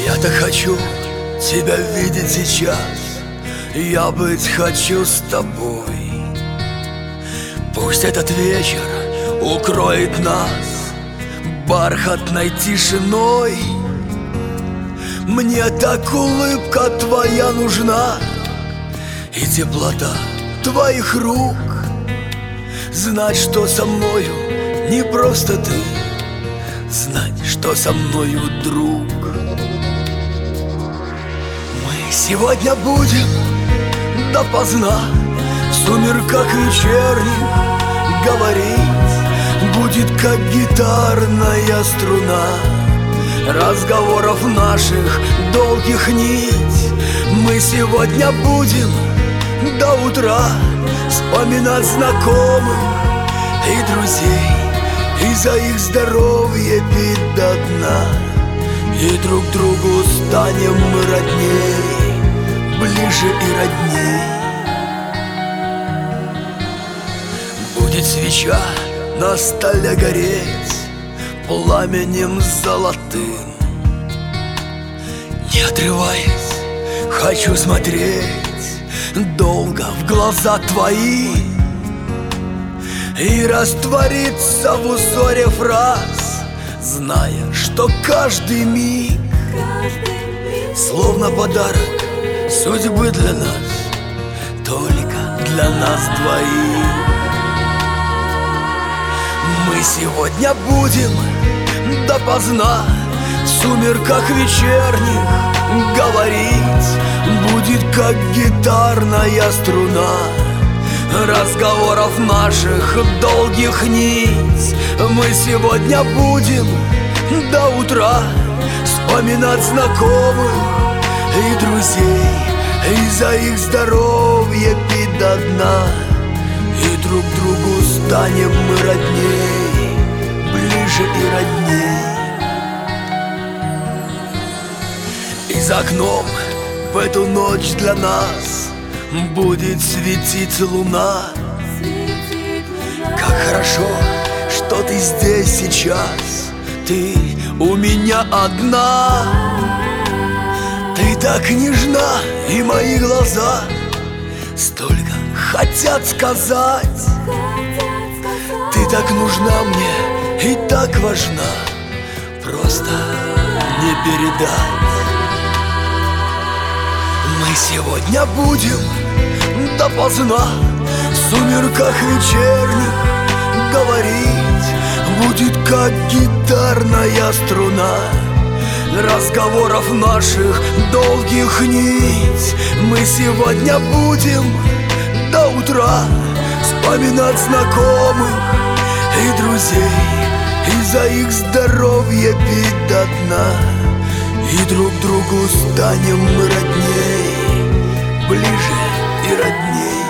Я так хочу тебя видеть сейчас, я быть хочу с тобой. Пусть этот вечер укроет нас бархатной тишиной. Мне так улыбка твоя нужна и теплота твоих рук. Знать, что со мною не просто ты, знать, что со мною друг. Мы сегодня будем допоздна в сумерках вечерних говорить. Будет как гитарная струна разговоров наших долгих нить. Мы сегодня будем до утра вспоминать знакомых и друзей, и за их здоровье пить до дна. И друг другу станем мы родней, ближе и родней. Будет свеча на столе гореть пламенем золотым. Не отрываясь, хочу смотреть долго в глаза твои и раствориться в узоре фраз, зная, что каждый миг словно подарок судьбы для нас, только для нас двоих. Мы сегодня будем допоздна в сумерках вечерних говорить. Будет как гитарная струна разговоров наших долгих нить. Мы сегодня будем до утра вспоминать знакомых и друзей, и за их здоровье пить до дна. И друг другу станем мы родней, ближе и родней. И за окном в эту ночь для нас будет светить луна. Как хорошо, что ты здесь сейчас, ты у меня одна. Ты так нежна, и мои глаза столько хотят сказать. Ты так нужна мне и так важна, просто не передать. Мы сегодня будем допоздна в сумерках вечерних говорить. Будет как гитарная струна разговоров наших долгих нить. Мы сегодня будем до утра вспоминать знакомых и друзей, и за их здоровье пить до дна. И друг другу станем мы родней, ближе и родней.